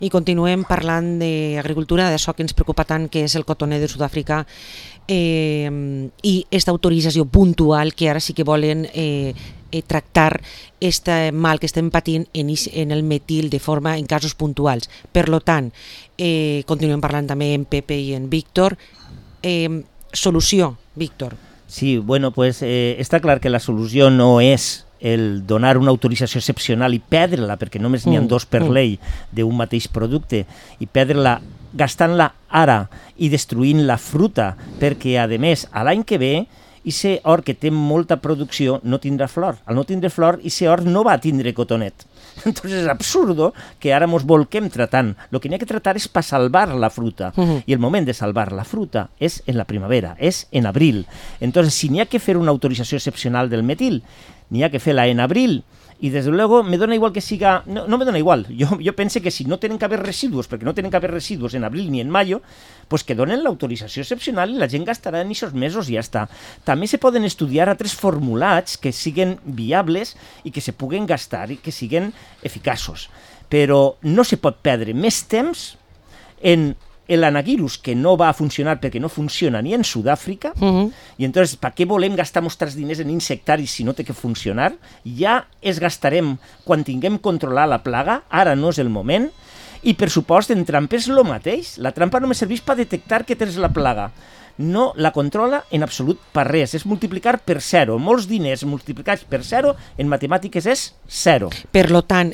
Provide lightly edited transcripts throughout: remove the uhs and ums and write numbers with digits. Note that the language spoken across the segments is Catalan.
I continuem parlant d'agricultura, d'això que ens preocupa tant, que és el cotoner de Sud-àfrica, i aquesta autorització puntual que ara sí que volen tractar este mal que estem patint en el metil de forma en casos puntuals. Per tant, continuem parlant també en Pepe i en Víctor. Solució, Víctor. Sí, bueno, pues està clar que la solució no és el donar una autorització excepcional i perdre-la, perquè només n'hi ha dos per llei d'un mateix producte, i perdre-la gastant-la ara i destruint la fruta, perquè a més a l'any que ve aquest hort que té molta producció no tindrà flor. Al no tindre flor, aquest hort no va tindre cotonet. Entonces és absurdo que ara ens volquem tratant. El que n'hi ha que tratar és per salvar la fruta. I el moment de salvar la fruta és en la primavera, és en abril. Entonces, si n'hi ha que fer una autorització excepcional del metil, n'hi ha que fer-la en abril. Y desde luego me dona igual que siga, no me dona igual, yo pensé que si no tienen que haber residuos, porque no tienen que haber residuos en abril ni en mayo, pues que donen la autorizació excepcional i la gent gastarà en aquests mesos i ja està. També se poden estudiar altres formulats que siguen viables i que se puguen gastar i que siguen eficaços. Però no se pot perdre més temps en l'anagirus, que no va a funcionar perquè no funciona ni en Sud-àfrica, i entonces, per què volem gastar nostres diners en insectaris si no té que funcionar? Ja es gastarem quan tinguem controlar la plaga, ara no és el moment, i per supost en trampes el mateix. La trampa només serveix per detectar que tens la plaga. No la controla en absolut per res, és multiplicar per 0. Molts diners multiplicats per 0 en matemàtiques és 0. Per tant,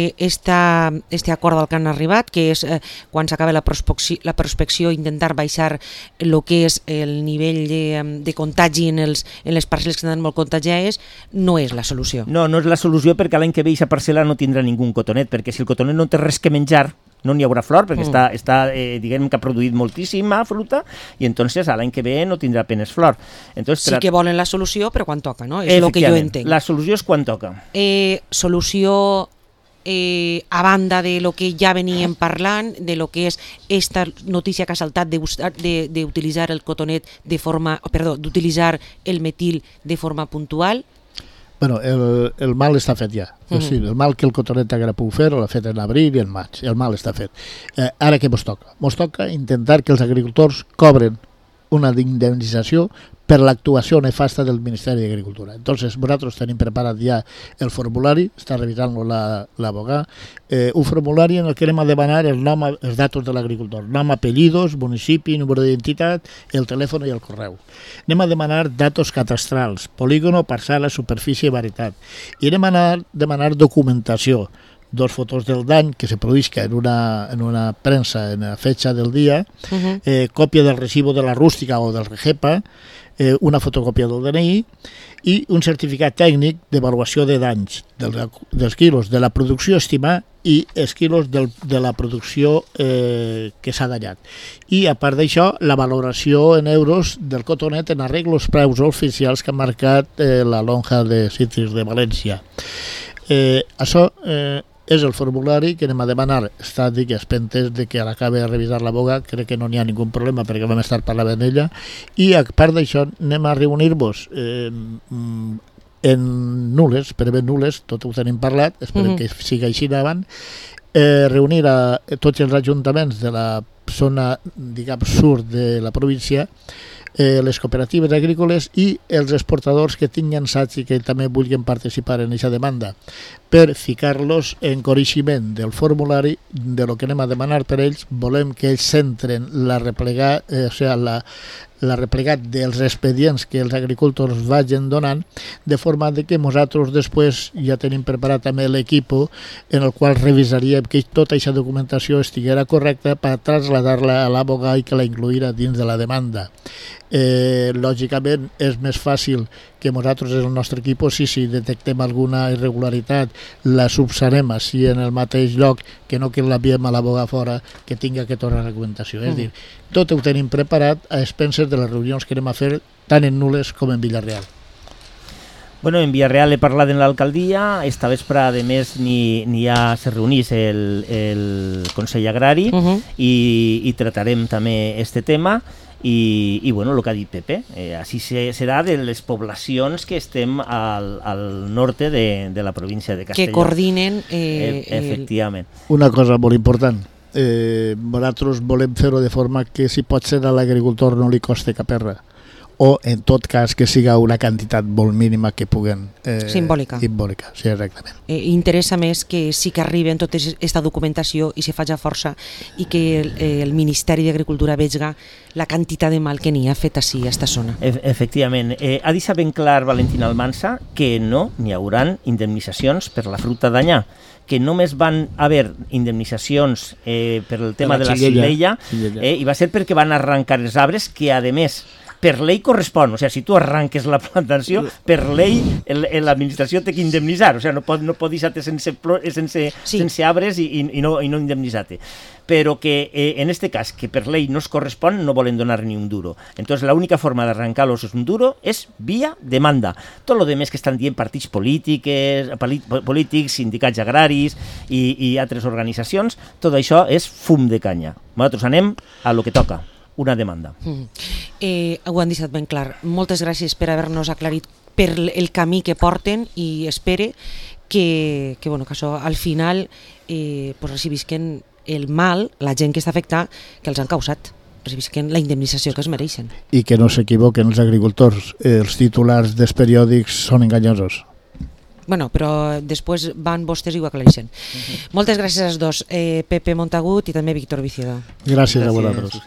este acord al que han arribat, que és quan s'acaba la prospecció, intentar baixar el que és el nivell de contagi en les parcel·les que estan molt contagiades, no és la solució. No és la solució, perquè l'any que ve aquesta parcel·la no tindrà ningú cotonet, perquè si el cotonet no té res que menjar, no n'hi haurà flor, perquè diguem que ha produït moltíssima fruta, i entonces l'any que ve no tindrà apenas flor. Entonces, sí que volen la solució, però quan toca, no? És el que jo entenc. La solució és quan toca. Solució a banda de lo que ja veníem parlant, de lo que és esta notícia que ha saltat d'utilitzar el cotonet d'utilitzar el metil de forma puntual. Bueno, el mal està fet ja. O sigui, el mal que el cotonet haguera pogut fer l'ha fet en abril i en maig. El mal està fet. Ara què mos toca? Mos toca intentar que els agricultors cobren una indemnització per l'actuació nefasta del Ministeri d'Agricultura. Entonces, nosaltres tenim preparat ja el formulari, està revisant-lo l'abogat, un formulari en el que anem a demanar el nom, els datos de l'agricultor, nom, apellidos, municipi, número d'identitat, el telèfon i el correu. Anem a demanar datos catastrals, polígono, parcel·la, superfície i varietat. I anem a demanar documentació, 2 fotos del dany que se produïsca en una premsa en la fetxa del dia, còpia del recibo de la rústica o del REGEPA, una fotocòpia del DNI i un certificat tècnic d'avaluació de danys dels quilos de la producció estimada i els quilos de la producció que s'ha danyat. I a part d'això, la valoració en euros del cotonet en arreglo als preus oficials que ha marcat la lonja de Citrus de València. Això és el formulari que anem a demanar. Està dit que espentes de que l'acabi de revisar l'abogat, crec que no n'hi ha ningú problema perquè vam estar parlant amb ella, i a part d'això anem a reunir-vos en nules, preven nules, tot ho tenim parlat, esperem que sigui així davant, reunir a tots els ajuntaments de la zona, diguem, sud de la província, les cooperatives agrícoles i els exportadors que tinguin saig i que també vulguin participar en aquesta demanda, per ficar-los en coneixement del formulari de lo que anem a demanar per ells. Volem que ells centren la replegat dels expedients que els agricultors vagin donant, de forma que nosaltres després ja tenim preparat també l'equip en el qual revisaríem que tota aquesta documentació estiguera correcta per traslladar-la a l'abogat i que la incluïra dins de la demanda. Lògicament és més fàcil que nosaltres en el nostre equip, si detectem alguna irregularitat, la subsanem així en el mateix lloc, que no que l'enviem a l'abogat fora, que tinga que tornar a la documentació. És dir, tot ho tenim preparat a expenses de les reunions que anem a fer tant en Nules com en Villarreal. Bueno, en Villarreal he parlat en l'alcaldia, esta vespre, a més, se reunís el Consell Agrari i tratarem també este tema. I bueno, el que ha dit Pepe, així serà de les poblacions que estem al nord de la província de Castelló. Que coordinen... Efectivament. Una cosa molt important, nosaltres volem fer-ho de forma que si pot ser a l'agricultor no li costi cap res, o en tot cas que siga una quantitat molt mínima que puguen... Simbòlica. Simbòlica, sí, exactament. Interessa més que sí que arriben tota aquesta documentació i se faci força i que el Ministeri d'Agricultura vegi la quantitat de mal que n'hi ha fet així a aquesta zona. Efectivament. Ha deixat ben clar Valentín Almansa que no n'hi hauran indemnitzacions per la fruita d'anyà, que només van haver indemnitzacions per el tema de la xilella i va ser perquè van arrencar els arbres que, a més, per llei correspon, o sigui, si tu arranques la plantació, per llei l'administració té que indemnitzar, o sigui, no pot deixar-te sense arbres i no indemnitzar-te. Però que en este cas, que per llei no es correspon, no volen donar ni un duro. Entonces, la única forma d'arrencar-los un duro és via demanda. Tot lo demés que estan dient partits polítics, sindicats agraris i altres organitzacions, tot això és fum de canya. Nosaltres anem a lo que toca, una demanda. Ho han deixat ben clar. Moltes gràcies per haver-nos aclarit per el camí que porten i espere que això al final recibisquen el mal, la gent que està afectada, que els han causat, recibisquen la indemnització que es mereixen. I que no s'equivoquen els agricultors, els titulars dels periòdics són enganyosos. Però després van vostès i ho aclareixen. Moltes gràcies als dos, Pepe Montagut i també Víctor Vicieda. Gràcies a vosaltres.